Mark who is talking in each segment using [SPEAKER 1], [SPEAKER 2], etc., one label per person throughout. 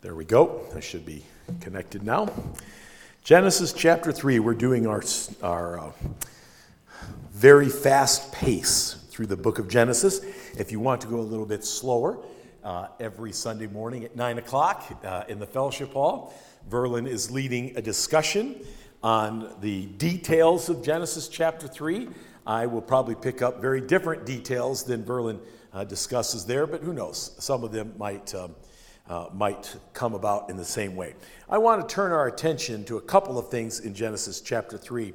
[SPEAKER 1] There we go. I should be connected now. Genesis chapter 3, we're doing our very fast pace through the book of Genesis. If you want to go a little bit slower, every Sunday morning at 9 o'clock in the fellowship hall, Verlin is leading a discussion on the details of Genesis chapter 3. I will probably pick up very different details than Verlin discusses there, but who knows? Some of them might come about in the same way. I want to turn our attention to a couple of things in Genesis chapter 3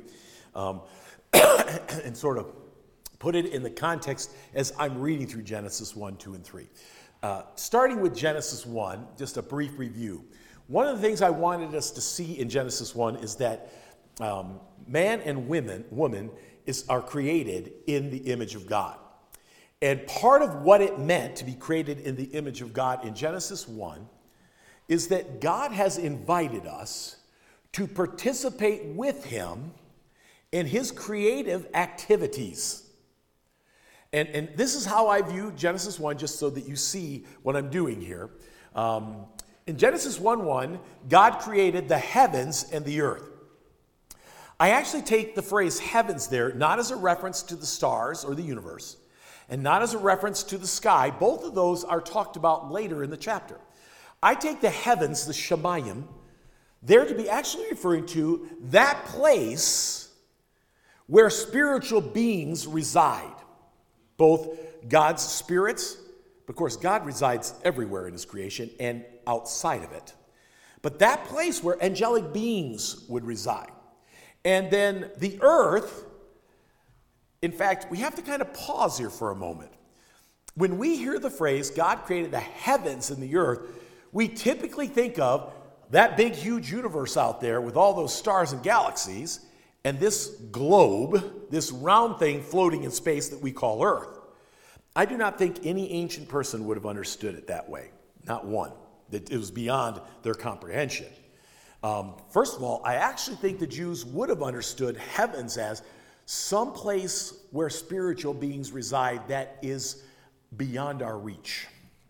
[SPEAKER 1] and sort of put it in the context as I'm reading through Genesis 1, 2, and 3. Starting with Genesis 1, just a brief review. One of the things I wanted us to see in Genesis 1 is that man and woman are created in the image of God. And part of what it meant to be created in the image of God in Genesis 1 is that God has invited us to participate with him in his creative activities. And this is how I view Genesis 1, just so that you see what I'm doing here. In Genesis 1:1, God created the heavens and the earth. I actually take the phrase heavens there not as a reference to the stars or the universe, and not as a reference to the sky. Both of those are talked about later in the chapter. I take the heavens, the Shemayim, there to be actually referring to that place where spiritual beings reside. Both God's spirits, of course, God resides everywhere in his creation and outside of it. But that place where angelic beings would reside. And then the earth. In fact, we have to kind of pause here for a moment. When we hear the phrase, God created the heavens and the earth, we typically think of that big, huge universe out there with all those stars and galaxies, and this globe, this round thing floating in space that we call Earth. I do not think any ancient person would have understood it that way. Not one. It was beyond their comprehension. First of all, I actually think the Jews would have understood heavens as some place where spiritual beings reside that is beyond our reach.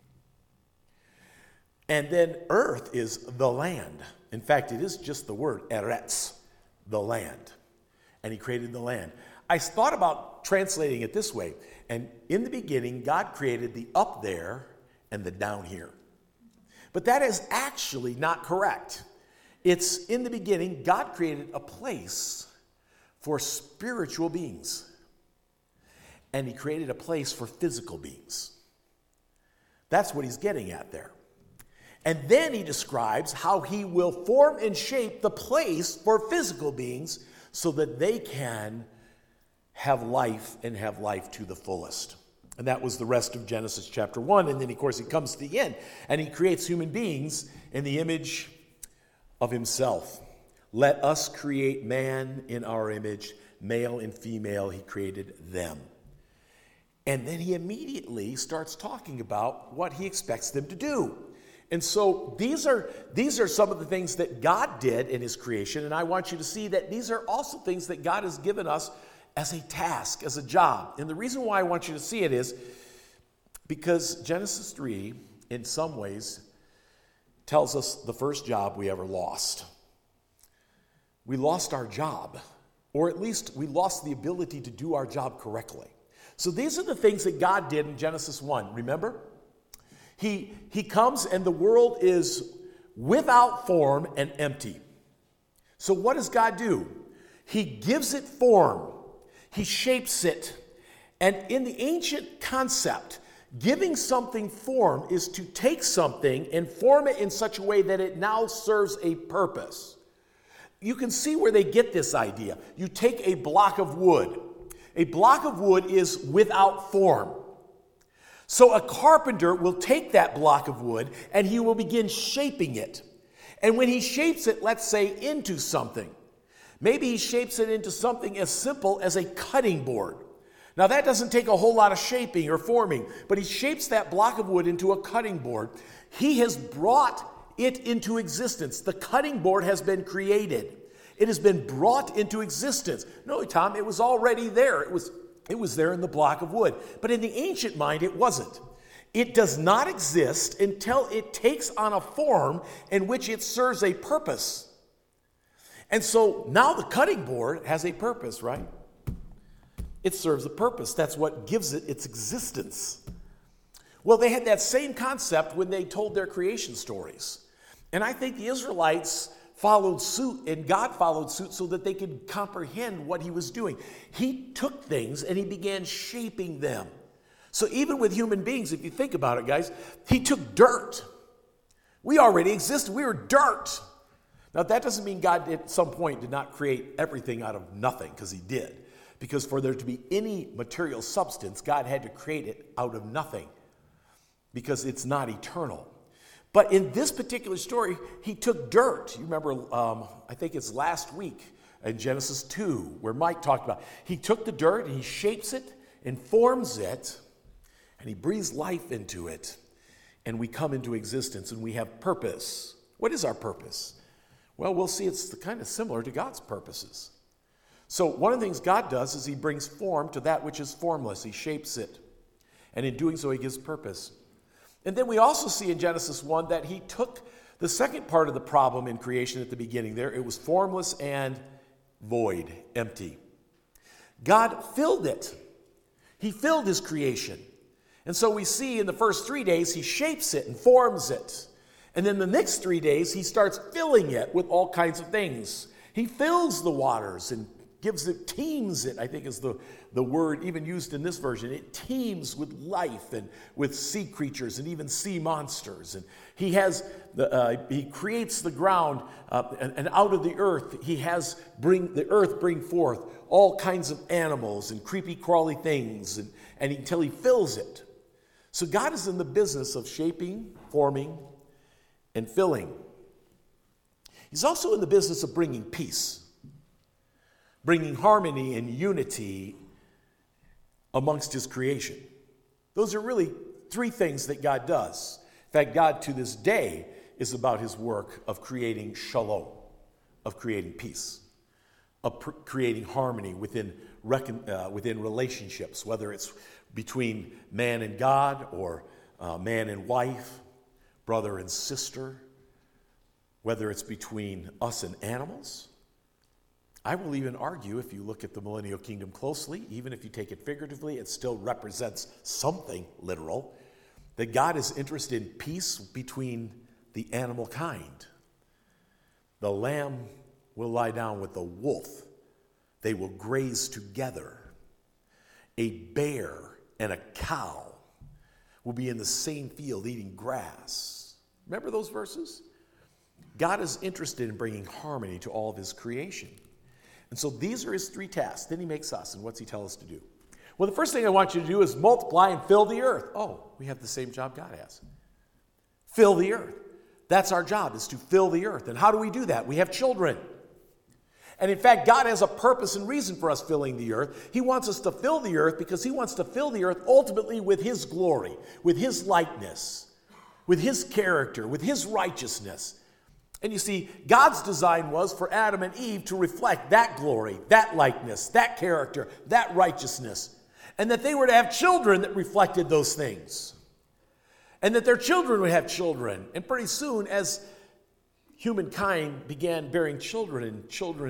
[SPEAKER 1] And then earth is the land. In fact, it is just the word, eretz, the land. And he created the land. I thought about translating it this way. And in the beginning, God created the up there and the down here. But that is actually not correct. It's in the beginning, God created a place for spiritual beings. And he created a place for physical beings. That's what he's getting at there. And then he describes how he will form and shape the place for physical beings so that they can have life and have life to the fullest. And that was the rest of Genesis chapter 1. And then, of course, he comes to the end and he creates human beings in the image of himself. Let us create man in our image, male and female, he created them. And then he immediately starts talking about what he expects them to do. And so these are some of the things that God did in his creation, and I want you to see that these are also things that God has given us as a task, as a job. And the reason why I want you to see it is because Genesis 3, in some ways, tells us the first job we ever lost. We lost our job, or at least we lost the ability to do our job correctly. So these are the things that God did in Genesis 1. Remember? He comes and the world is without form and empty. So what does God do? He gives it form. He shapes it. And in the ancient concept, giving something form is to take something and form it in such a way that it now serves a purpose. You can see where they get this idea. You take a block of wood. A block of wood is without form. So a carpenter will take that block of wood and he will begin shaping it. And when he shapes it, let's say, into something, maybe he shapes it into something as simple as a cutting board. Now that doesn't take a whole lot of shaping or forming, but he shapes that block of wood into a cutting board. He has brought it into existence. The cutting board has been created. It has been brought into existence. No, Tom, it was already there. It was there in the block of wood. But in the ancient mind, it wasn't. It does not exist until it takes on a form in which it serves a purpose. And so now the cutting board has a purpose, right? It serves a purpose. That's what gives it its existence. Well, they had that same concept when they told their creation stories. And I think the Israelites followed suit, and God followed suit so that they could comprehend what he was doing. He took things and he began shaping them. So even with human beings, if you think about it, guys, he took dirt. We already existed. We were dirt. Now, that doesn't mean God at some point did not create everything out of nothing, because he did. Because for there to be any material substance, God had to create it out of nothing, because it's not eternal. But in this particular story, he took dirt. You remember, I think it's last week in Genesis 2, where Mike talked about, he took the dirt and he shapes it and forms it, and he breathes life into it, and we come into existence and we have purpose. What is our purpose? Well, we'll see it's kind of similar to God's purposes. So one of the things God does is he brings form to that which is formless. He shapes it, and in doing so he gives purpose. And then we also see in Genesis 1 that he took the second part of the problem in creation at the beginning there. It was formless and void, empty. God filled it. He filled his creation. And so we see in the first 3 days, he shapes it and forms it. And then the next 3 days, he starts filling it with all kinds of things. He fills the waters and gives it, teems it, I think is the word even used in this version. It teems with life and with sea creatures and even sea monsters. And he has, he creates the ground, and out of the earth, he has the earth bring forth all kinds of animals and creepy crawly things, and until he fills it. So God is in the business of shaping, forming, and filling. He's also in the business of bringing peace, bringing harmony and unity amongst his creation. Those are really three things that God does. In fact, God to this day is about his work of creating shalom, of creating peace, of creating harmony within relationships, whether it's between man and God, or man and wife, brother and sister, whether it's between us and animals. I will even argue, if you look at the millennial kingdom closely, even if you take it figuratively, it still represents something literal, that God is interested in peace between the animal kind. The lamb will lie down with the wolf. They will graze together. A bear and a cow will be in the same field eating grass. Remember those verses? God is interested in bringing harmony to all of his creation. And so these are his three tasks. Then he makes us, and what's he tell us to do? Well, the first thing I want you to do is multiply and fill the earth. Oh, we have the same job God has. Fill the earth. That's our job, is to fill the earth. And how do we do that? We have children. And in fact, God has a purpose and reason for us filling the earth. He wants us to fill the earth because he wants to fill the earth ultimately with his glory, with his likeness, with his character, with his righteousness. And you see, God's design was for Adam and Eve to reflect that glory, that likeness, that character, that righteousness. And that they were to have children that reflected those things. And that their children would have children. And pretty soon, as humankind began bearing children and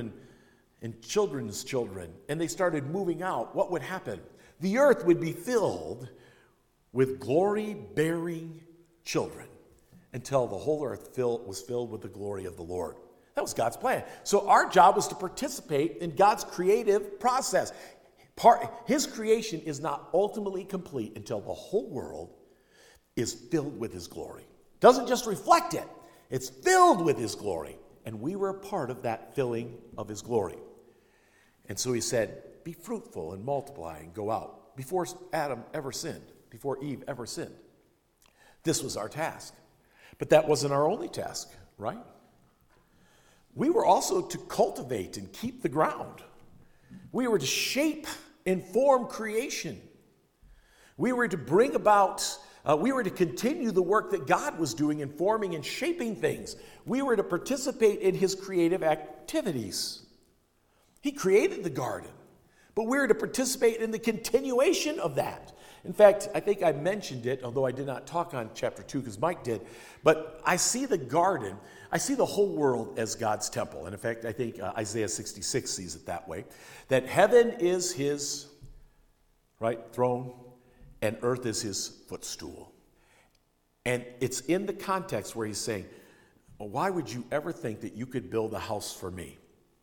[SPEAKER 1] children's children, and they started moving out, what would happen? The earth would be filled with glory-bearing children until the whole earth was filled with the glory of the Lord. That was God's plan. So our job was to participate in God's creative process. His creation is not ultimately complete until the whole world is filled with his glory. Doesn't just reflect it. It's filled with his glory. And we were a part of that filling of his glory. And so he said, be fruitful and multiply and go out. Before Adam ever sinned, before Eve ever sinned, this was our task. But that wasn't our only task, right? We were also to cultivate and keep the ground. We were to shape and form creation. We were to bring about, we were to continue the work that God was doing in forming and shaping things. We were to participate in his creative activities. He created the garden, but we were to participate in the continuation of that. In fact, I think I mentioned it, although I did not talk on chapter 2 because Mike did. But I see the garden, I see the whole world as God's temple. And in fact, I think Isaiah 66 sees it that way. That heaven is his, throne, and earth is his footstool. And it's in the context where he's saying, well, why would you ever think that you could build a house for me?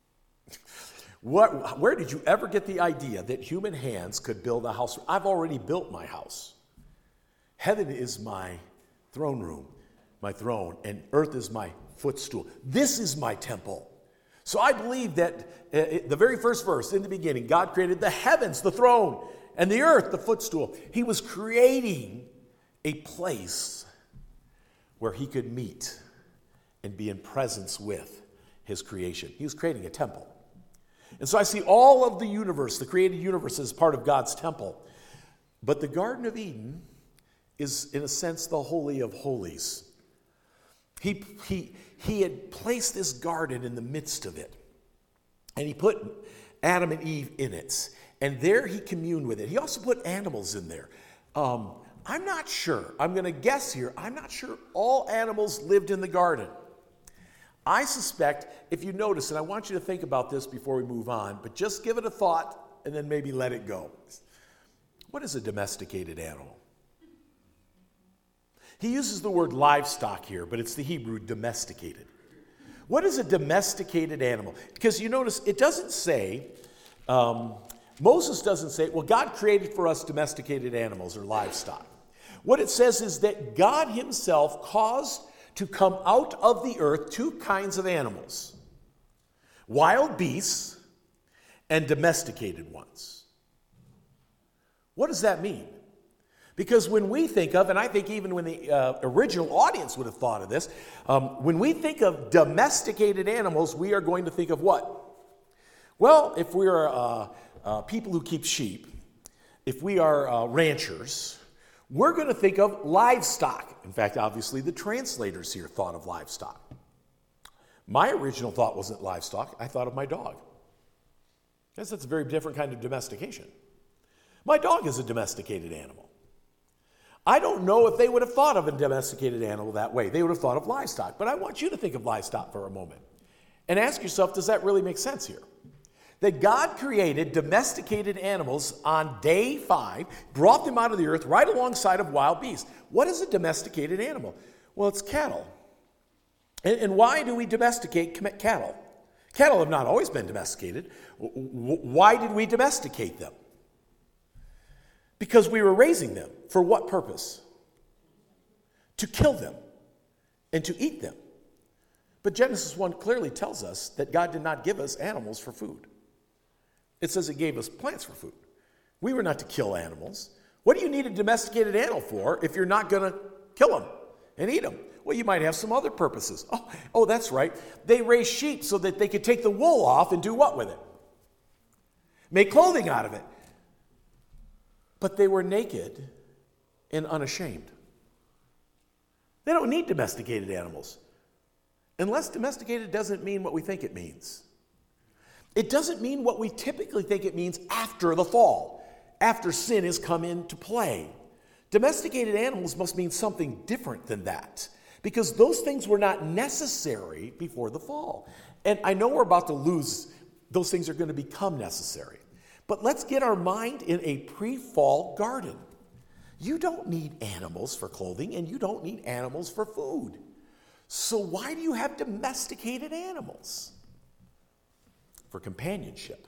[SPEAKER 1] Where did you ever get the idea that human hands could build a house? I've already built my house. Heaven is my throne room, my throne, and earth is my footstool. This is my temple. So I believe that the very first verse, in the beginning, God created the heavens, the throne, and the earth, the footstool. He was creating a place where he could meet and be in presence with his creation. He was creating a temple. And so I see all of the universe, the created universe, as part of God's temple. But the Garden of Eden is, in a sense, the Holy of Holies. He had placed this garden in the midst of it. And he put Adam and Eve in it. And there he communed with it. He also put animals in there. I'm not sure. I'm going to guess here. I'm not sure all animals lived in the garden. I suspect, if you notice, and I want you to think about this before we move on, but just give it a thought and then maybe let it go. What is a domesticated animal? He uses the word livestock here, but it's the Hebrew domesticated. What is a domesticated animal? Because you notice it doesn't say, Moses doesn't say, well, God created for us domesticated animals or livestock. What it says is that God himself caused to come out of the earth two kinds of animals: wild beasts and domesticated ones. What does that mean? Because when we think of, and I think even when the original audience would have thought of this, when we think of domesticated animals, we are going to think of what? Well, if we are people who keep sheep, if we are ranchers, we're going to think of livestock. In fact, obviously, the translators here thought of livestock. My original thought wasn't livestock. I thought of my dog. I guess that's a very different kind of domestication. My dog is a domesticated animal. I don't know if they would have thought of a domesticated animal that way. They would have thought of livestock. But I want you to think of livestock for a moment and ask yourself, does that really make sense here? That God created domesticated animals on day 5, brought them out of the earth right alongside of wild beasts. What is a domesticated animal? Well, it's cattle. And why do we domesticate cattle? Cattle have not always been domesticated. Why did we domesticate them? Because we were raising them. For what purpose? To kill them and to eat them. But Genesis 1 clearly tells us that God did not give us animals for food. It says he gave us plants for food. We were not to kill animals. What do you need a domesticated animal for if you're not going to kill them and eat them? Well, you might have some other purposes. Oh, that's right. They raised sheep so that they could take the wool off and do what with it? Make clothing out of it. But they were naked and unashamed. They don't need domesticated animals. Unless domesticated doesn't mean what we think it means. It doesn't mean what we typically think it means after the fall, after sin has come into play. Domesticated animals must mean something different than that, because those things were not necessary before the fall. And I know we're about to lose, those things are going to become necessary. But let's get our mind in a pre-fall garden. You don't need animals for clothing, and you don't need animals for food. So why do you have domesticated animals? For companionship,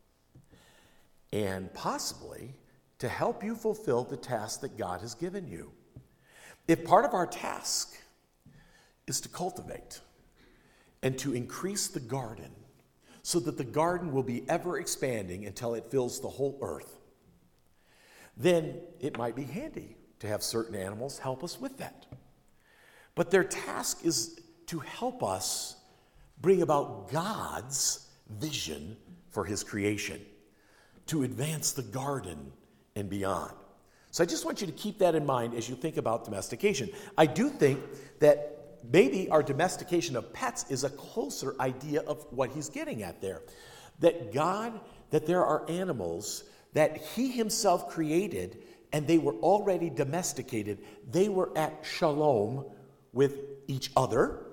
[SPEAKER 1] and possibly to help you fulfill the task that God has given you. If part of our task is to cultivate and to increase the garden so that the garden will be ever expanding until it fills the whole earth, then it might be handy to have certain animals help us with that. But their task is to help us bring about God's vision for his creation, to advance the garden and beyond. So I just want you to keep that in mind as you think about domestication. I do think that maybe our domestication of pets is a closer idea of what he's getting at there. That there are animals that he himself created and they were already domesticated. They were at shalom with each other,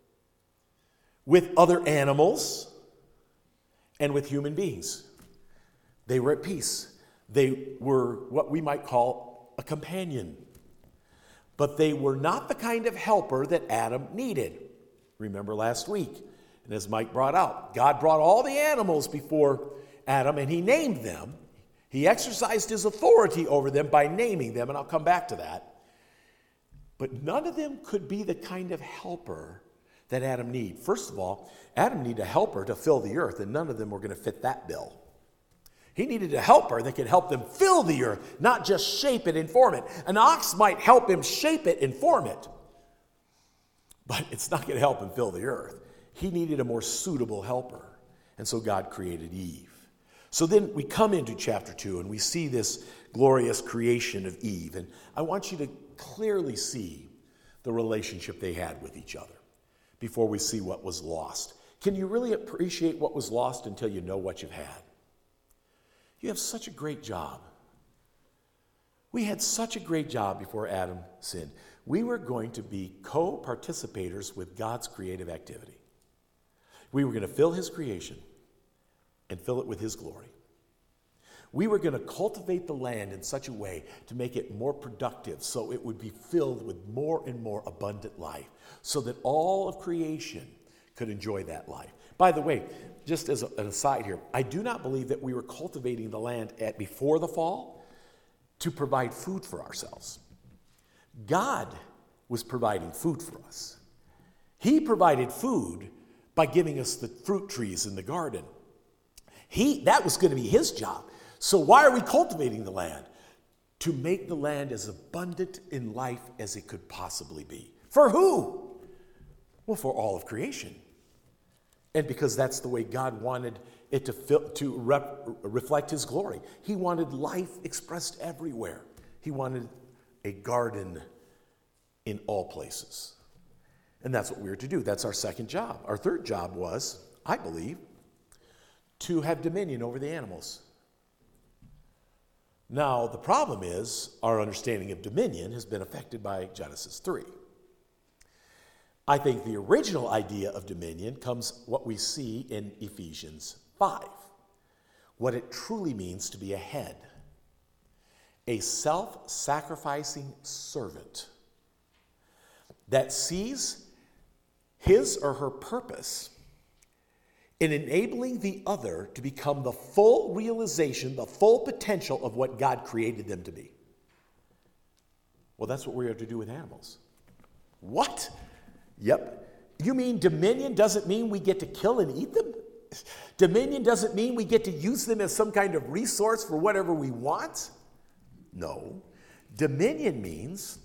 [SPEAKER 1] with other animals, and with human beings. They were at peace. They were what we might call a companion. But they were not the kind of helper that Adam needed. Remember last week, and as Mike brought out, God brought all the animals before Adam and he named them. He exercised his authority over them by naming them, and I'll come back to that. But none of them could be the kind of helper that Adam needed. First of all, Adam needed a helper to fill the earth, and none of them were going to fit that bill. He needed a helper that could help them fill the earth, not just shape it and form it. An ox might help him shape it and form it, but it's not going to help him fill the earth. He needed a more suitable helper, and so God created Eve. So then we come into chapter 2, and we see this glorious creation of Eve, and I want you to clearly see the relationship they had with each other before we see what was lost. Can you really appreciate what was lost until you know what you've had? You have such a great job. We had such a great job before Adam sinned. We were going to be co-participators with God's creative activity. We were going to fill his creation and fill it with his glory. We were going to cultivate the land in such a way to make it more productive so it would be filled with more and more abundant life so that all of creation could enjoy that life. By the way, just as an aside here, I do not believe that we were cultivating the land before the fall to provide food for ourselves. God was providing food for us. He provided food by giving us the fruit trees in the garden. That was going to be his job. So why are we cultivating the land? To make the land as abundant in life as it could possibly be. For who? Well, for all of creation. And because that's the way God wanted it to reflect his glory. He wanted life expressed everywhere. He wanted a garden in all places. And that's what we were to do. That's our second job. Our third job was, I believe, to have dominion over the animals. Now, the problem is our understanding of dominion has been affected by Genesis 3. I think the original idea of dominion comes what we see in Ephesians 5. What it truly means to be a head, a self-sacrificing servant that sees his or her purpose in enabling the other to become the full realization, the full potential of what God created them to be. Well, that's what we are to do with animals. What? Yep. You mean dominion doesn't mean we get to kill and eat them? Dominion doesn't mean we get to use them as some kind of resource for whatever we want? No. Dominion means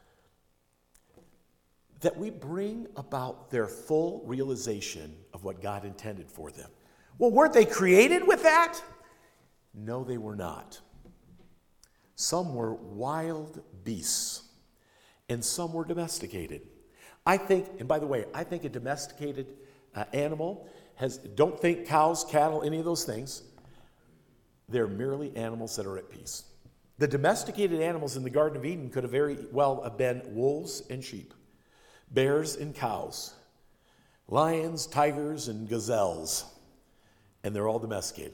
[SPEAKER 1] that we bring about their full realization of what God intended for them. Well, weren't they created with that? No, they were not. Some were wild beasts, and some were domesticated. I think, and by the way, I think a domesticated animal don't think cows, cattle, any of those things. They're merely animals that are at peace. The domesticated animals in the Garden of Eden could have very well have been wolves and sheep, bears and cows, lions, tigers, and gazelles, and they're all domesticated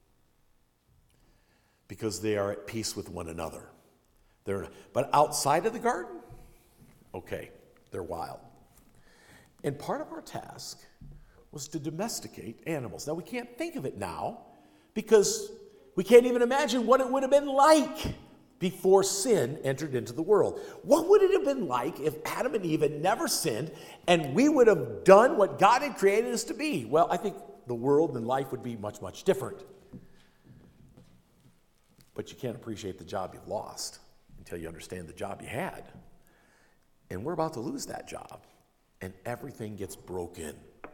[SPEAKER 1] because they are at peace with one another. But outside of the garden, okay, they're wild. And part of our task was to domesticate animals. Now, we can't think of it now because we can't even imagine what it would have been like before sin entered into the world. What would it have been like if Adam and Eve had never sinned and we would have done what God had created us to be? Well, I think the world and life would be much, much different. But you can't appreciate the job you've lost until you understand the job you had. And we're about to lose that job, and everything gets broken.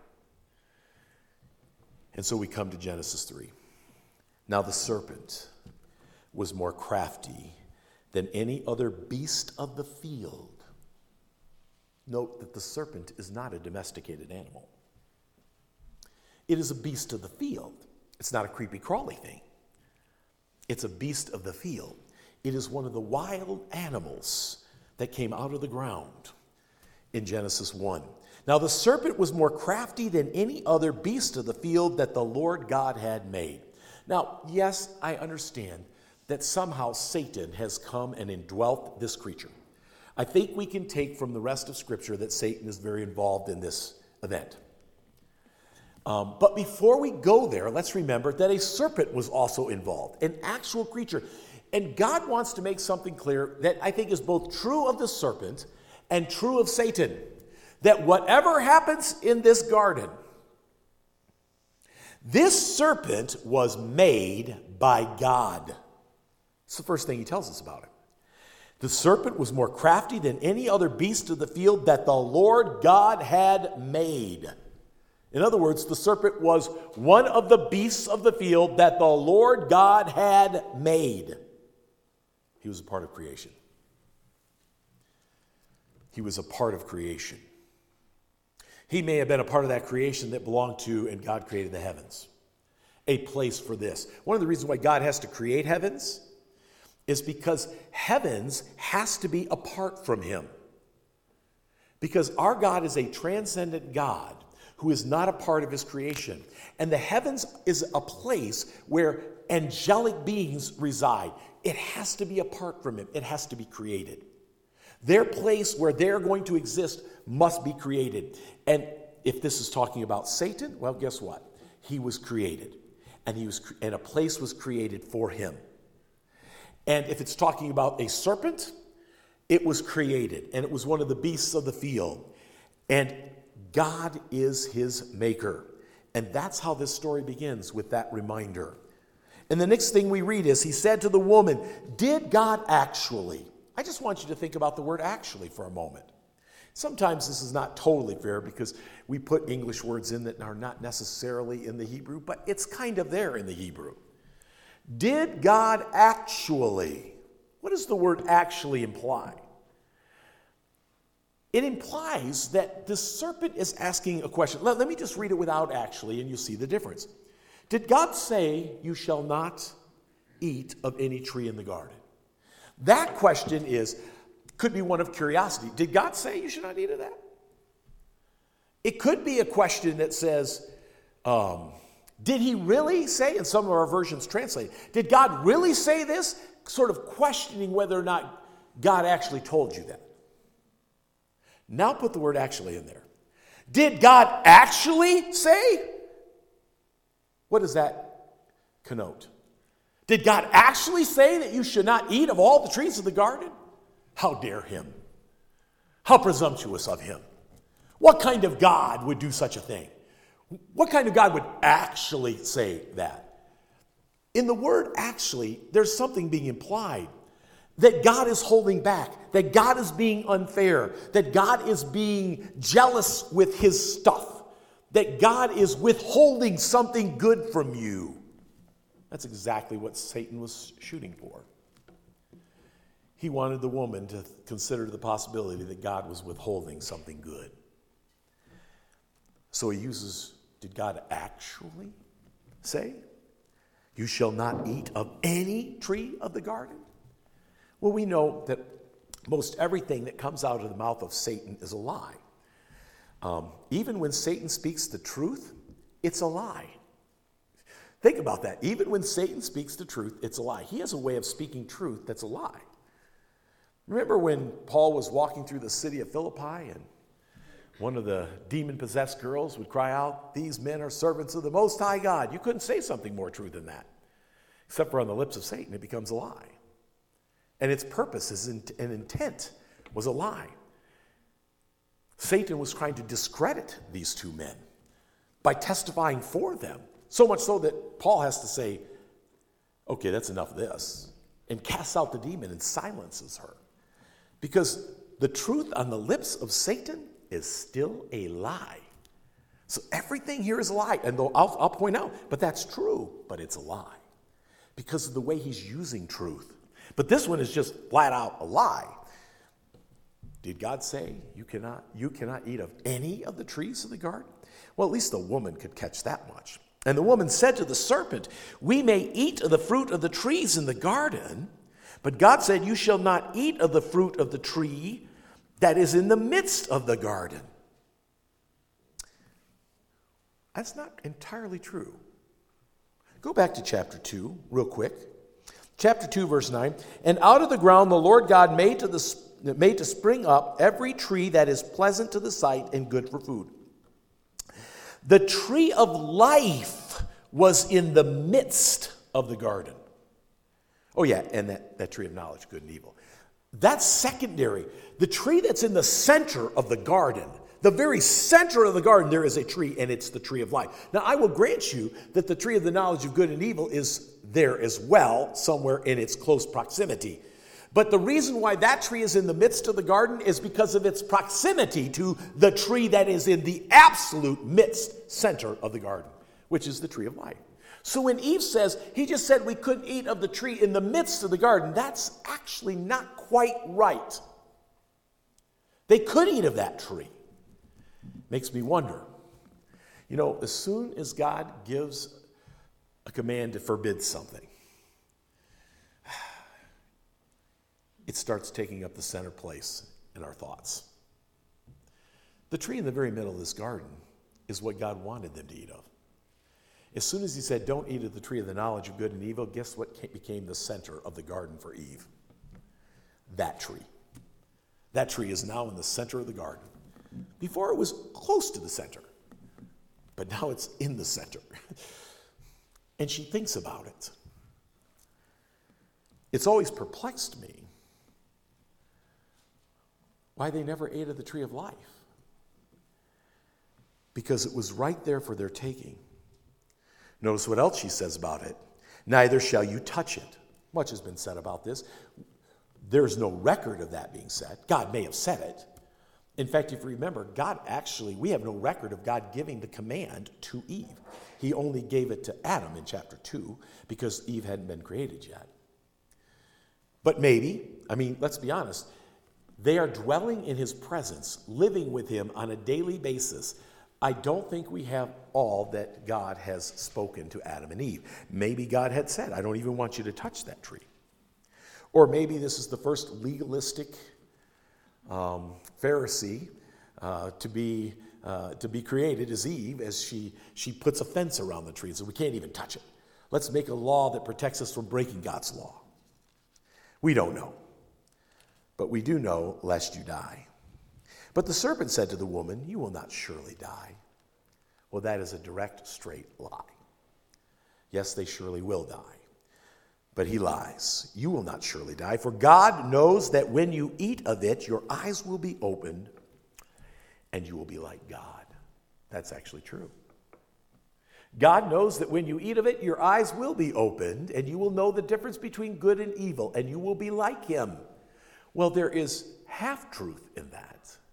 [SPEAKER 1] And so we come to Genesis 3. Now the serpent was more crafty than any other beast of the field. Note that the serpent is not a domesticated animal. It is a beast of the field. It's not a creepy crawly thing. It's a beast of the field. It is one of the wild animals that came out of the ground in Genesis 1. Now the serpent was more crafty than any other beast of the field that the Lord God had made. Now, yes, I understand that somehow Satan has come and indwelt this creature. I think we can take from the rest of Scripture that Satan is very involved in this event. But before we go there, let's remember that a serpent was also involved, an actual creature. And God wants to make something clear that I think is both true of the serpent and true of Satan. That whatever happens in this garden, this serpent was made by God. It's the first thing he tells us about it. The serpent was more crafty than any other beast of the field that the Lord God had made. In other words, the serpent was one of the beasts of the field that the Lord God had made. He was a part of creation. He was a part of creation. He may have been a part of that creation that belonged to, and God created the heavens. A place for this. One of the reasons why God has to create heavens is because heavens has to be apart from him. Because our God is a transcendent God who is not a part of his creation. And the heavens is a place where angelic beings reside. It has to be apart from him. It has to be created. Their place where they're going to exist must be created. And if this is talking about Satan, well, guess what? He was created. And a place was created for him. And if it's talking about a serpent, it was created. And it was one of the beasts of the field. And God is his maker. And that's how this story begins, with that reminder. And the next thing we read is, he said to the woman, did God actually? I just want you to think about the word actually for a moment. Sometimes this is not totally fair because we put English words in that are not necessarily in the Hebrew, but it's kind of there in the Hebrew. Did God actually? What does the word actually imply? It implies that the serpent is asking a question. Let me just read it without actually, and you'll see the difference. Did God say, you shall not eat of any tree in the garden? That question could be one of curiosity. Did God say you should not eat of that? It could be a question that says, did he really say, and some of our versions translate, did God really say this? Sort of questioning whether or not God actually told you that. Now put the word actually in there. Did God actually say? What does that connote? Did God actually say that you should not eat of all the trees of the garden? How dare him? How presumptuous of him. What kind of God would do such a thing? What kind of God would actually say that? In the word actually, there's something being implied. That God is holding back. That God is being unfair. That God is being jealous with his stuff. That God is withholding something good from you. That's exactly what Satan was shooting for. He wanted the woman to consider the possibility that God was withholding something good. So he uses, did God actually say, you shall not eat of any tree of the garden? Well, we know that most everything that comes out of the mouth of Satan is a lie. Even when Satan speaks the truth, it's a lie. Think about that. Even when Satan speaks the truth, it's a lie. He has a way of speaking truth that's a lie. Remember when Paul was walking through the city of Philippi and one of the demon-possessed girls would cry out, these men are servants of the Most High God. You couldn't say something more true than that. Except for on the lips of Satan, it becomes a lie. And its purpose and intent was a lie. Satan was trying to discredit these two men by testifying for them. So much so that Paul has to say, okay, that's enough of this, and casts out the demon and silences her. Because the truth on the lips of Satan is still a lie. So everything here is a lie. And I'll point out, but that's true, but it's a lie. Because of the way he's using truth. But this one is just flat out a lie. Did God say you cannot eat of any of the trees of the garden? Well, at least the woman could catch that much. And the woman said to the serpent, we may eat of the fruit of the trees in the garden, But God said, you shall not eat of the fruit of the tree that is in the midst of the garden. That's not entirely true. Go back to chapter 2 real quick. Chapter 2, verse 9. And out of the ground the Lord God made to spring up every tree that is pleasant to the sight and good for food. The tree of life was in the midst of the garden. Oh yeah, and that tree of knowledge, good and evil. That's secondary. The tree that's in the center of the garden, the very center of the garden, there is a tree, and it's the tree of life. Now, I will grant you that the tree of the knowledge of good and evil is there as well, somewhere in its close proximity. But the reason why that tree is in the midst of the garden is because of its proximity to the tree that is in the absolute midst, center of the garden, which is the tree of life. So when Eve says, he just said we couldn't eat of the tree in the midst of the garden, that's actually not quite right. They could eat of that tree. Makes me wonder. You know, as soon as God gives a command to forbid something, it starts taking up the center place in our thoughts. The tree in the very middle of this garden is what God wanted them to eat of. As soon as he said, don't eat of the tree of the knowledge of good and evil, guess what became the center of the garden for Eve? That tree. That tree is now in the center of the garden. Before it was close to the center, but now it's in the center. And she thinks about it. It's always perplexed me why they never ate of the tree of life. Because it was right there for their taking. Notice what else she says about it. Neither shall you touch it. Much has been said about this. There's no record of that being said. God may have said it. In fact, if you remember, we have no record of God giving the command to Eve. He only gave it to Adam in chapter 2 because Eve hadn't been created yet. But maybe, let's be honest, they are dwelling in his presence, living with him on a daily basis. I don't think we have all that God has spoken to Adam and Eve. Maybe God had said, I don't even want you to touch that tree. Or maybe this is the first legalistic Pharisee to be created as Eve, as she puts a fence around the tree, so we can't even touch it. Let's make a law that protects us from breaking God's law. We don't know. But we do know, lest you die. But the serpent said to the woman, you will not surely die. Well, that is a direct, straight lie. Yes, they surely will die. But he lies. You will not surely die, for God knows that when you eat of it, your eyes will be opened, and you will be like God. That's actually true. God knows that when you eat of it, your eyes will be opened, and you will know the difference between good and evil, and you will be like him. Well, there is half-truth in that.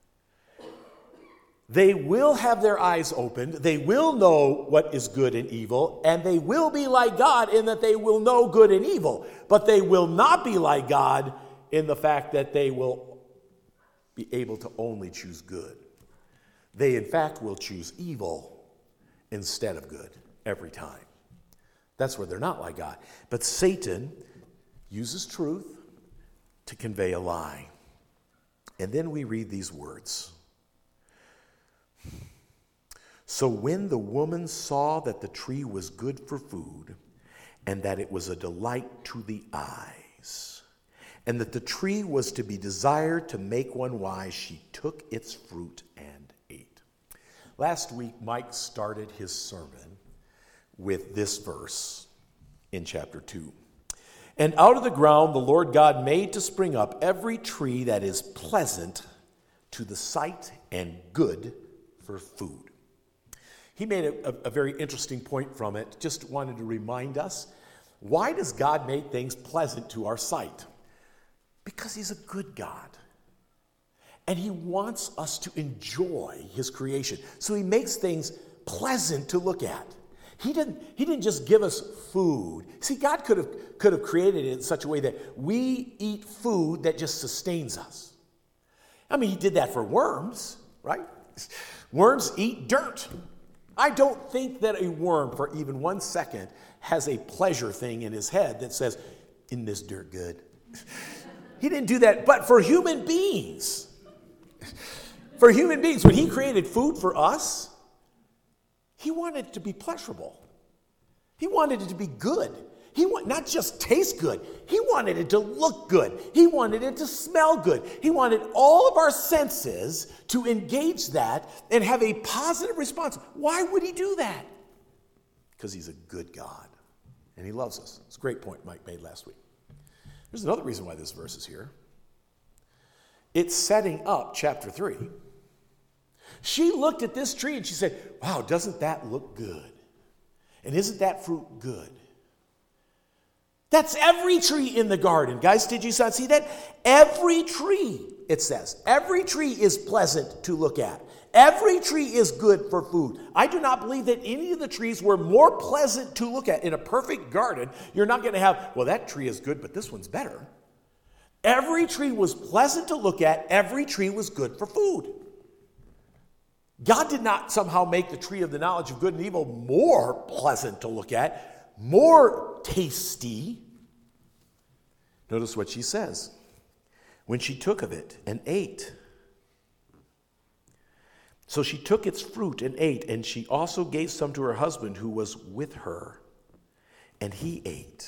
[SPEAKER 1] They will have their eyes opened, they will know what is good and evil, and they will be like God in that they will know good and evil. But they will not be like God in the fact that they will be able to only choose good. They, in fact, will choose evil instead of good every time. That's where they're not like God. But Satan uses truth to convey a lie. And then we read these words. So when the woman saw that the tree was good for food, and that it was a delight to the eyes, and that the tree was to be desired to make one wise, she took its fruit and ate. Last week, Mike started his sermon with this verse in chapter 2. And out of the ground the Lord God made to spring up every tree that is pleasant to the sight and good for food. He made a very interesting point from it. Just wanted to remind us, why does God make things pleasant to our sight? Because he's a good God. And he wants us to enjoy his creation. So he makes things pleasant to look at. He didn't just give us food. See, God could have created it in such a way that we eat food that just sustains us. He did that for worms, right? Worms eat dirt. I don't think that a worm for even 1 second has a pleasure thing in his head that says, isn't this dirt good? He didn't do that, but for human beings. For human beings, when he created food for us, he wanted it to be pleasurable. He wanted it to be good. He wanted not just taste good. He wanted it to look good. He wanted it to smell good. He wanted all of our senses to engage that and have a positive response. Why would he do that? Because he's a good God, and he loves us. It's a great point Mike made last week. There's another reason why this verse is here. It's setting up chapter 3. She looked at this tree and she said, wow, doesn't that look good? And isn't that fruit good? That's every tree in the garden. Guys, did you not see that? Every tree, it says. Every tree is pleasant to look at. Every tree is good for food. I do not believe that any of the trees were more pleasant to look at. In a perfect garden, you're not going to have, well, that tree is good, but this one's better. Every tree was pleasant to look at. Every tree was good for food. God did not somehow make the tree of the knowledge of good and evil more pleasant to look at, more tasty. Notice what she says. When she took of it and ate. So she took its fruit and ate, and she also gave some to her husband who was with her, and he ate.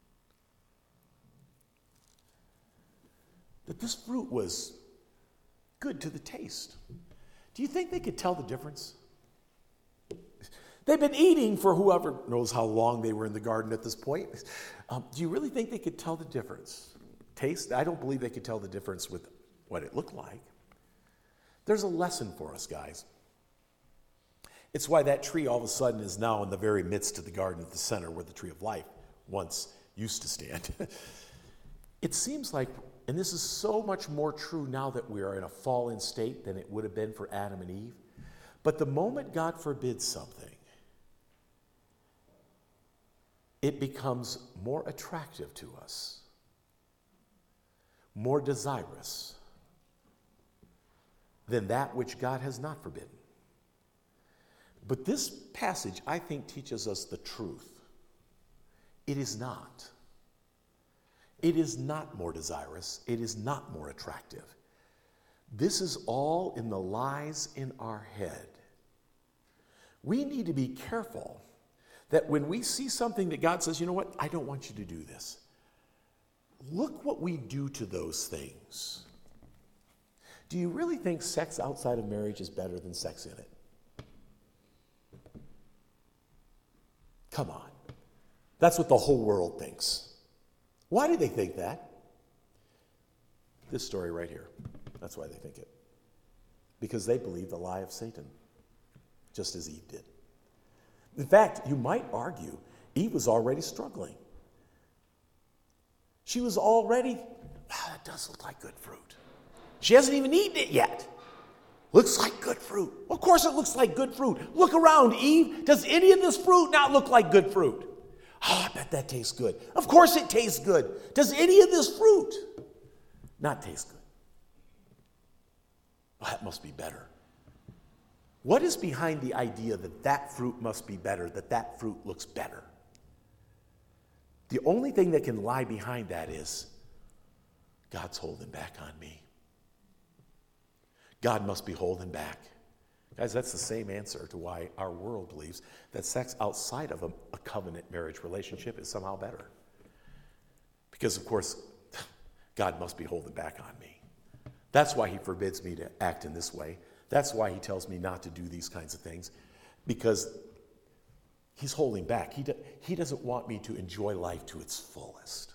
[SPEAKER 1] That this fruit was good to the taste. Do you think they could tell the difference? They've been eating for whoever knows how long they were in the garden at this point. Do you really think they could tell the difference? Taste? I don't believe they could tell the difference with what it looked like. There's a lesson for us, guys. It's why that tree all of a sudden is now in the very midst of the garden at the center where the tree of life once used to stand. It seems like, and this is so much more true now that we are in a fallen state than it would have been for Adam and Eve, but the moment God forbids something, it becomes more attractive to us, more desirous than that which God has not forbidden. But this passage, I think, teaches us the truth. It is not. It is not more desirous. It is not more attractive. This is all in the lies in our head. We need to be careful that when we see something that God says, you know what, I don't want you to do this. Look what we do to those things. Do you really think sex outside of marriage is better than sex in it? Come on. That's what the whole world thinks. Why do they think that? This story right here. That's why they think it. Because they believe the lie of Satan, just as Eve did. In fact, you might argue Eve was already struggling. She was already, wow, that does look like good fruit. She hasn't even eaten it yet. Looks like good fruit. Of course it looks like good fruit. Look around, Eve. Does any of this fruit not look like good fruit? Oh, I bet that tastes good. Of course it tastes good. Does any of this fruit not taste good? Oh, that must be better. What is behind the idea that that fruit must be better, that that fruit looks better? The only thing that can lie behind that is God's holding back on me. God must be holding back. Guys, that's the same answer to why our world believes that sex outside of a covenant marriage relationship is somehow better. Because, of course, God must be holding back on me. That's why he forbids me to act in this way. That's why he tells me not to do these kinds of things. Because he's holding back. He doesn't want me to enjoy life to its fullest.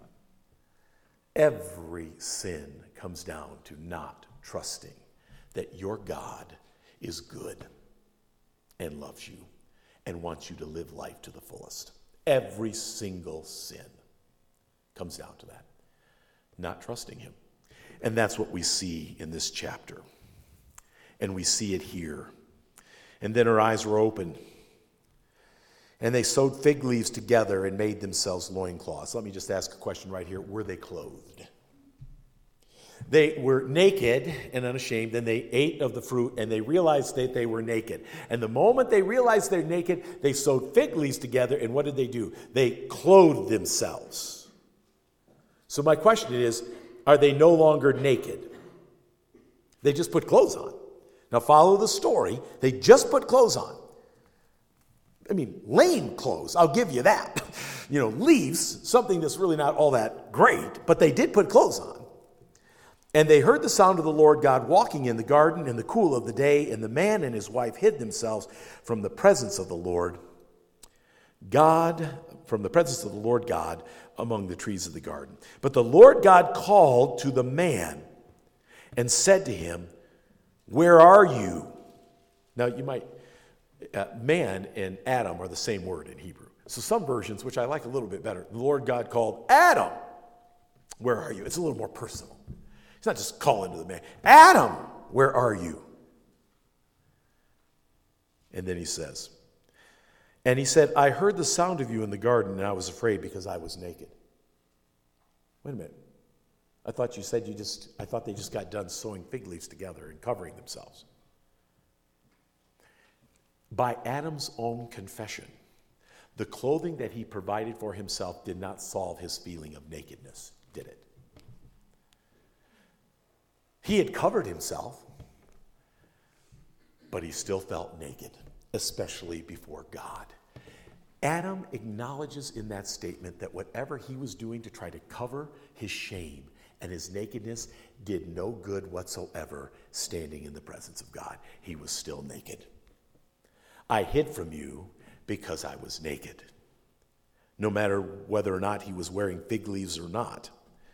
[SPEAKER 1] Every sin comes down to not trusting that your God is good and loves you and wants you to live life to the fullest. Every single sin comes down to that. Not trusting him. And that's what we see in this chapter. And we see it here. And then her eyes were opened. And they sewed fig leaves together and made themselves loincloths. Let me just ask a question right here. Were they clothed? They were naked and unashamed, and they ate of the fruit, and they realized that they were naked. And the moment they realized they're naked, they sewed fig leaves together, and what did they do? They clothed themselves. So my question is, are they no longer naked? They just put clothes on. Now follow the story. They just put clothes on. I mean, lame clothes, I'll give you that. Leaves, something that's really not all that great, but they did put clothes on. And they heard the sound of the Lord God walking in the garden in the cool of the day, and the man and his wife hid themselves from the presence of the Lord God among the trees of the garden. But the Lord God called to the man and said to him, "Where are you?" Now man and Adam are the same word in Hebrew. So some versions, which I like a little bit better, the Lord God called, "Adam, where are you?" It's a little more personal. He's not just calling to the man, "Adam, where are you?" And then he says, and he said, "I heard the sound of you in the garden, and I was afraid because I was naked." Wait a minute. I thought you said I thought they just got done sewing fig leaves together and covering themselves. By Adam's own confession, the clothing that he provided for himself did not solve his feeling of nakedness, did it? He had covered himself, but he still felt naked, especially before God. Adam acknowledges in that statement that whatever he was doing to try to cover his shame and his nakedness did no good whatsoever standing in the presence of God. He was still naked. I hid from you because I was naked. No matter whether or not he was wearing fig leaves or not,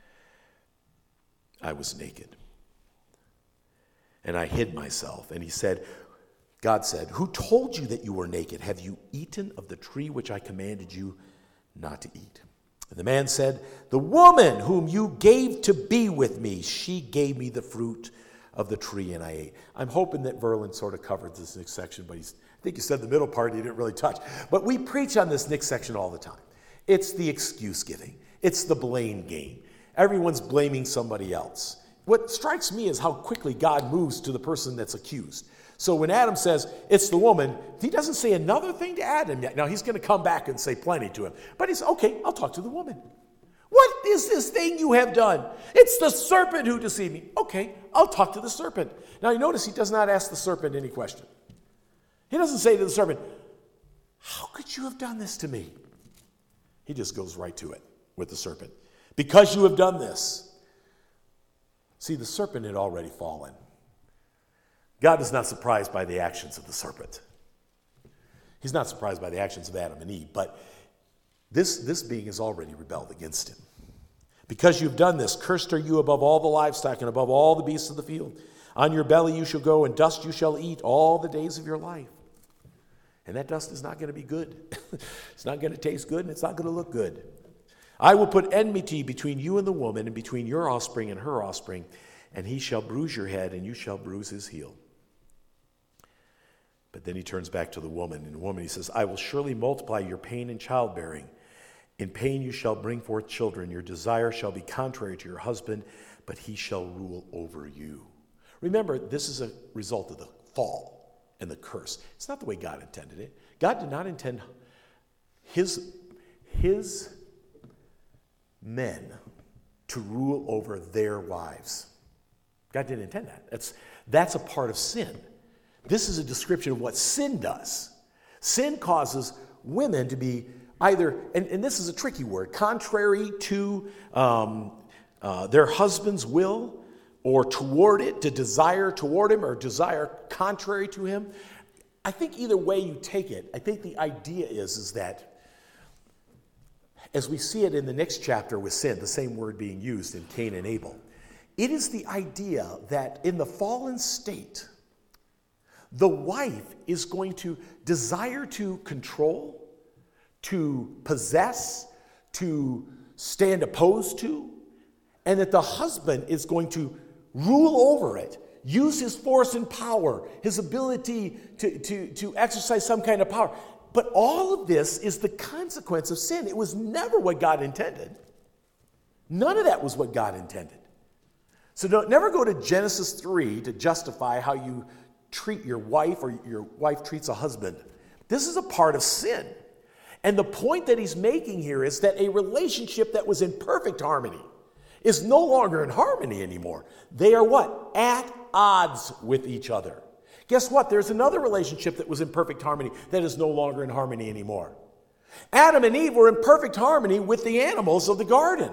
[SPEAKER 1] I was naked. And I hid myself. And God said, "Who told you that you were naked? Have you eaten of the tree which I commanded you not to eat?" And the man said, "The woman whom you gave to be with me, she gave me the fruit of the tree and I ate." I'm hoping that Verlin sort of covered this next section, but I think he said the middle part he didn't really touch. But we preach on this next section all the time. It's the excuse giving. It's the blame game. Everyone's blaming somebody else. What strikes me is how quickly God moves to the person that's accused. So when Adam says, "It's the woman," he doesn't say another thing to Adam yet. Now he's going to come back and say plenty to him. But he's, "Okay, I'll talk to the woman. What is this thing you have done? It's the serpent who deceived me." "Okay, I'll talk to the serpent." Now you notice he does not ask the serpent any question. He doesn't say to the serpent, "How could you have done this to me?" He just goes right to it with the serpent. "Because you have done this." See, the serpent had already fallen. God is not surprised by the actions of the serpent. He's not surprised by the actions of Adam and Eve, but this being has already rebelled against him. "Because you've done this, cursed are you above all the livestock and above all the beasts of the field. On your belly you shall go, and dust you shall eat all the days of your life." And that dust is not going to be good. It's not going to taste good, and it's not going to look good. "I will put enmity between you and the woman, and between your offspring and her offspring, and he shall bruise your head, and you shall bruise his heel." But then he turns back to the woman, and the woman, he says, "I will surely multiply your pain in childbearing. In pain you shall bring forth children. Your desire shall be contrary to your husband, but he shall rule over you." Remember, this is a result of the fall and the curse. It's not the way God intended it. God did not intend his men to rule over their wives. God didn't intend that. That's a part of sin. This is a description of what sin does. Sin causes women to be either, and this is a tricky word, contrary to their husband's will, or toward it, to desire toward him, or desire contrary to him. I think either way you take it, I think the idea is that, as we see it in the next chapter with sin, the same word being used in Cain and Abel, it is the idea that in the fallen state, the wife is going to desire to control, to possess, to stand opposed to, and that the husband is going to rule over it, use his force and power, his ability to exercise some kind of power. But all of this is the consequence of sin. It was never what God intended. None of that was what God intended. So never go to Genesis 3 to justify how you treat your wife or your wife treats a husband. This is a part of sin. And the point that he's making here is that a relationship that was in perfect harmony, is no longer in harmony anymore. They are what? At odds with each other. Guess what? There's another relationship that was in perfect harmony that is no longer in harmony anymore. Adam and Eve were in perfect harmony with the animals of the garden.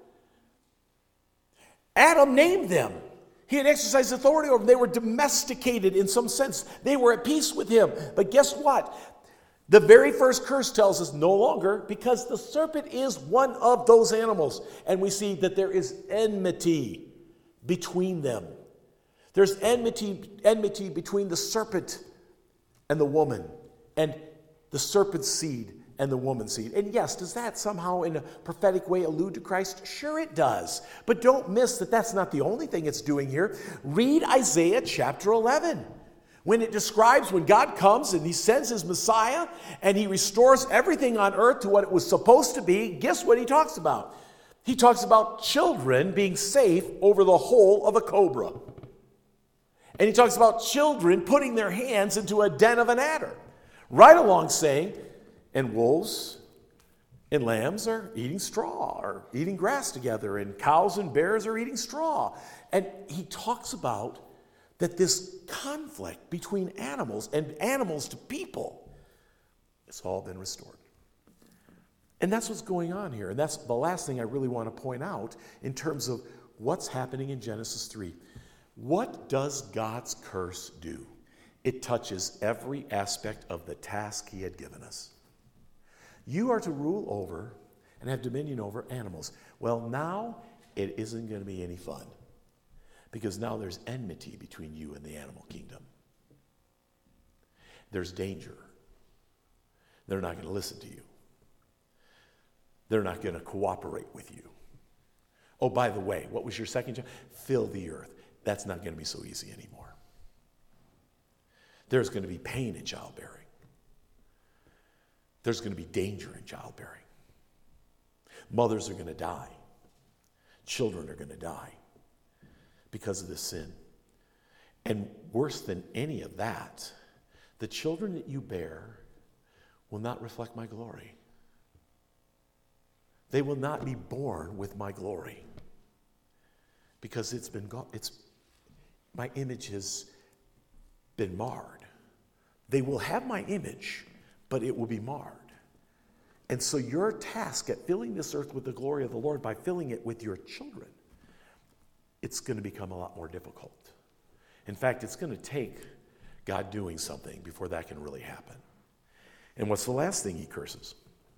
[SPEAKER 1] Adam named them. He had exercised authority over them. They were domesticated in some sense. They were at peace with him. But guess what? The very first curse tells us no longer, because the serpent is one of those animals. And we see that there is enmity between them. There's enmity between the serpent and the woman, and the serpent's seed and the woman's seed. And yes, does that somehow in a prophetic way allude to Christ? Sure it does. But don't miss that that's not the only thing it's doing here. Read Isaiah chapter 11. When it describes when God comes and he sends his Messiah and he restores everything on earth to what it was supposed to be, guess what he talks about? He talks about children being safe over the hole of a cobra. And he talks about children putting their hands into a den of an adder. Right along saying, and wolves and lambs are eating straw or eating grass together, and cows and bears are eating straw. And he talks about that this conflict between animals and animals to people, it's all been restored. And that's what's going on here. And that's the last thing I really want to point out in terms of what's happening in Genesis 3. What does God's curse do? It touches every aspect of the task he had given us. You are to rule over and have dominion over animals. Well, now it isn't going to be any fun, because now there's enmity between you and the animal kingdom. There's danger. They're not going to listen to you. They're not going to cooperate with you. Oh, by the way, what was your second job? Fill the earth. That's not going to be so easy anymore. There's going to be pain in childbearing. There's going to be danger in childbearing. Mothers are going to die. Children are going to die because of this sin. And worse than any of that, the children that you bear will not reflect my glory. They will not be born with my glory, because my image has been marred. They will have my image, but it will be marred. And so your task at filling this earth with the glory of the Lord, by filling it with your children, it's going to become a lot more difficult. In fact, it's going to take God doing something before that can really happen. And what's the last thing he curses?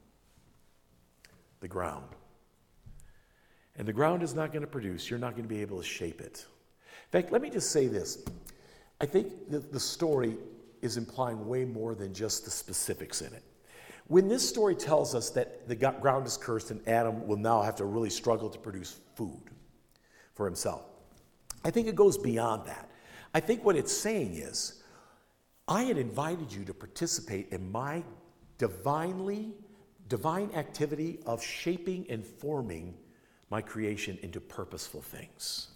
[SPEAKER 1] The ground. And the ground is not going to produce. You're not going to be able to shape it. In fact, let me just say this. I think that the story is implying way more than just the specifics in it. When this story tells us that the ground is cursed and Adam will now have to really struggle to produce food for himself, I think it goes beyond that. I think what it's saying is, I had invited you to participate in my divine activity of shaping and forming my creation into purposeful things.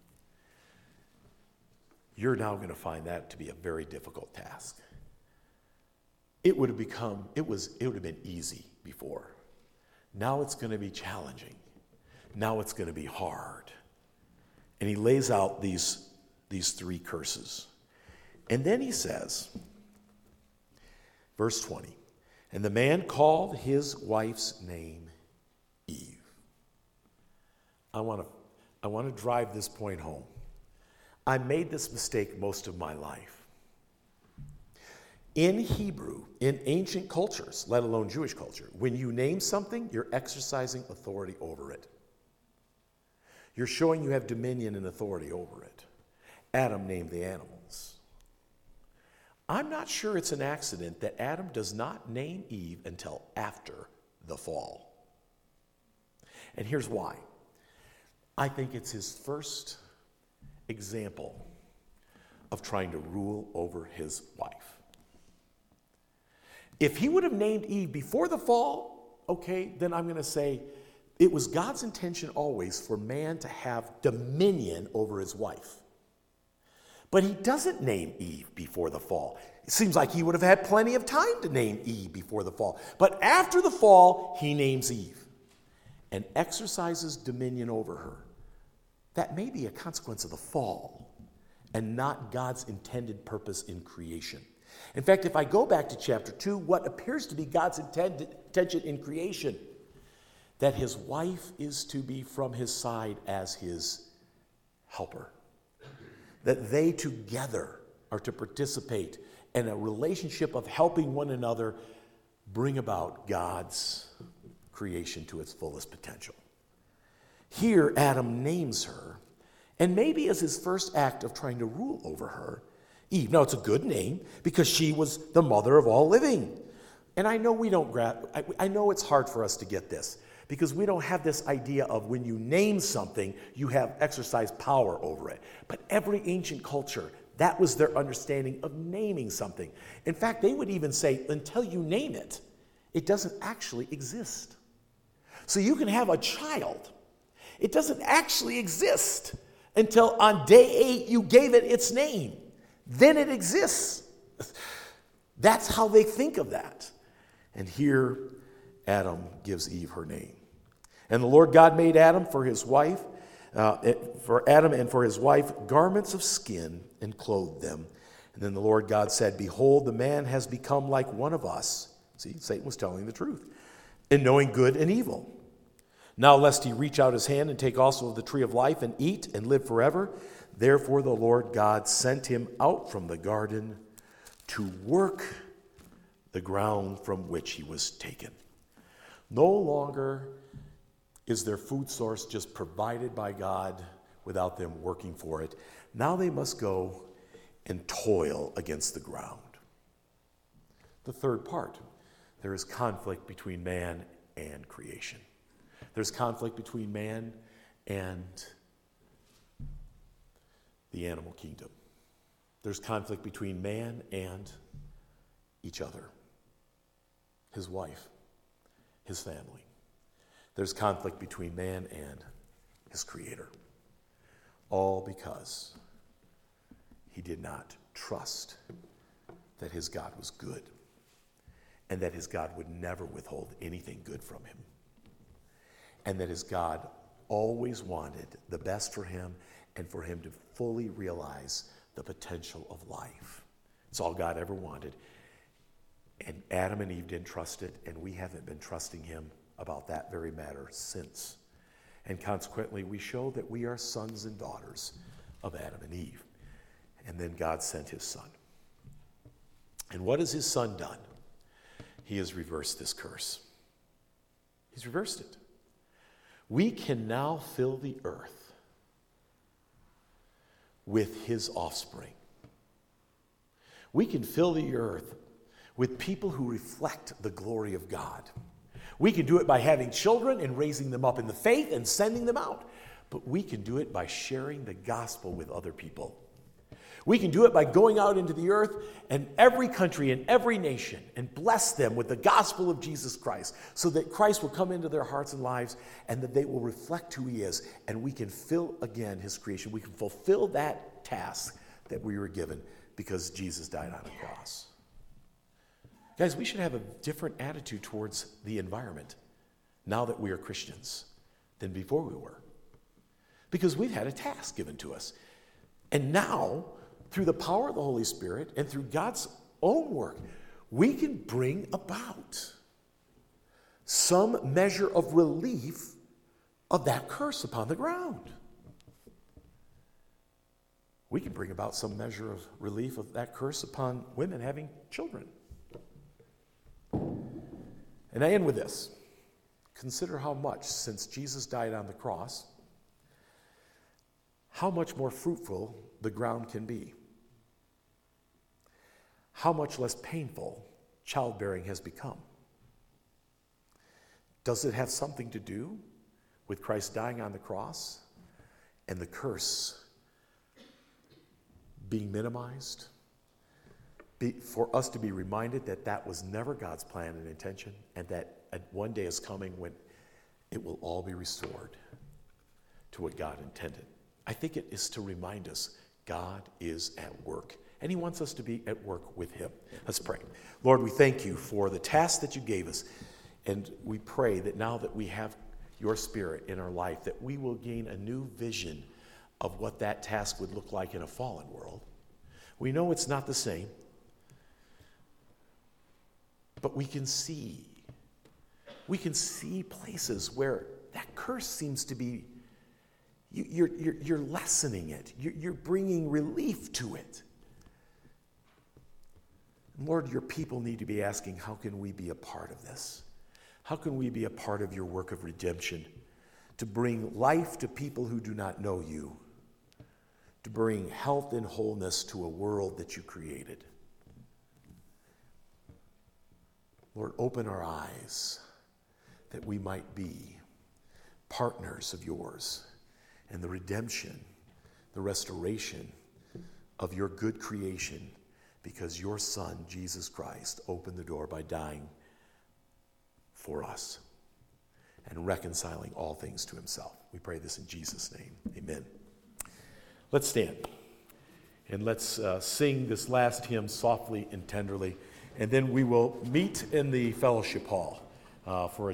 [SPEAKER 1] You're now going to find that to be a very difficult task. It would have been easy before. Now it's going to be challenging. Now it's going to be hard. And he lays out these three curses. And then he says, verse 20, and the man called his wife's name Eve. I want to drive this point home. I made this mistake most of my life. In Hebrew, in ancient cultures, let alone Jewish culture, when you name something, you're exercising authority over it. You're showing you have dominion and authority over it. Adam named the animals. I'm not sure it's an accident that Adam does not name Eve until after the fall. And here's why. I think it's his first example of trying to rule over his wife. If he would have named Eve before the fall, okay, then I'm going to say it was God's intention always for man to have dominion over his wife. But he doesn't name Eve before the fall. It seems like he would have had plenty of time to name Eve before the fall. But after the fall, he names Eve and exercises dominion over her. that may be a consequence of the fall and not God's intended purpose in creation. In fact, if I go back to chapter 2, what appears to be God's intention in creation, that his wife is to be from his side as his helper, that they together are to participate in a relationship of helping one another bring about God's creation to its fullest potential. Here, Adam names her, and maybe as his first act of trying to rule over her, Eve. Now, it's a good name because she was the mother of all living. And I know I know it's hard for us to get this because we don't have this idea of when you name something, you have exercised power over it. But every ancient culture, that was their understanding of naming something. In fact, they would even say, until you name it, it doesn't actually exist. So you can have a child. It doesn't actually exist until on day 8 you gave it its name. Then it exists. That's how they think of that. And here Adam gives Eve her name. And the Lord God made Adam for his wife, for Adam and for his wife, garments of skin and clothed them. And then the Lord God said, behold, the man has become like one of us. See, Satan was telling the truth. In knowing good and evil. Now lest he reach out his hand and take also of the tree of life and eat and live forever. Therefore the Lord God sent him out from the garden to work the ground from which he was taken. No longer is their food source just provided by God without them working for it. Now they must go and toil against the ground. The third part, there is conflict between man and creation. There's conflict between man and the animal kingdom. There's conflict between man and each other, his wife, his family. There's conflict between man and his creator. All because he did not trust that his God was good and that his God would never withhold anything good from him. And that his God always wanted the best for him and for him to fully realize the potential of life. It's all God ever wanted. And Adam and Eve didn't trust it, and we haven't been trusting him about that very matter since. And consequently, we show that we are sons and daughters of Adam and Eve. And then God sent his son. And what has his son done? He has reversed this curse. He's reversed it. We can now fill the earth with his offspring. We can fill the earth with people who reflect the glory of God. We can do it by having children and raising them up in the faith and sending them out. But we can do it by sharing the gospel with other people. We can do it by going out into the earth and every country and every nation and bless them with the gospel of Jesus Christ so that Christ will come into their hearts and lives and that they will reflect who he is. And we can fill again his creation. We can fulfill that task that we were given because Jesus died on the cross. Guys, we should have a different attitude towards the environment now that we are Christians than before we were. Because we've had a task given to us. And now, through the power of the Holy Spirit and through God's own work, we can bring about some measure of relief of that curse upon the ground. We can bring about some measure of relief of that curse upon women having children. And I end with this. Consider how much, since Jesus died on the cross, how much more fruitful the ground can be. How much less painful childbearing has become. Does it have something to do with Christ dying on the cross and the curse being minimized? For us to be reminded that that was never God's plan and intention, and that one day is coming when it will all be restored to what God intended. I think it is to remind us God is at work, and he wants us to be at work with him. Let's pray. Lord, we thank you for the task that you gave us, and we pray that now that we have your Spirit in our life, that we will gain a new vision of what that task would look like in a fallen world. We know it's not the same, but we can see places where that curse seems to be, you're lessening it. You're bringing relief to it. Lord, your people need to be asking, how can we be a part of this? How can we be a part of your work of redemption to bring life to people who do not know you, to bring health and wholeness to a world that you created? Lord, open our eyes that we might be partners of yours in the redemption, the restoration of your good creation, because your Son, Jesus Christ, opened the door by dying for us and reconciling all things to himself. We pray this in Jesus' name. Amen. Let's stand and let's sing this last hymn softly and tenderly, and then we will meet in the fellowship hall for a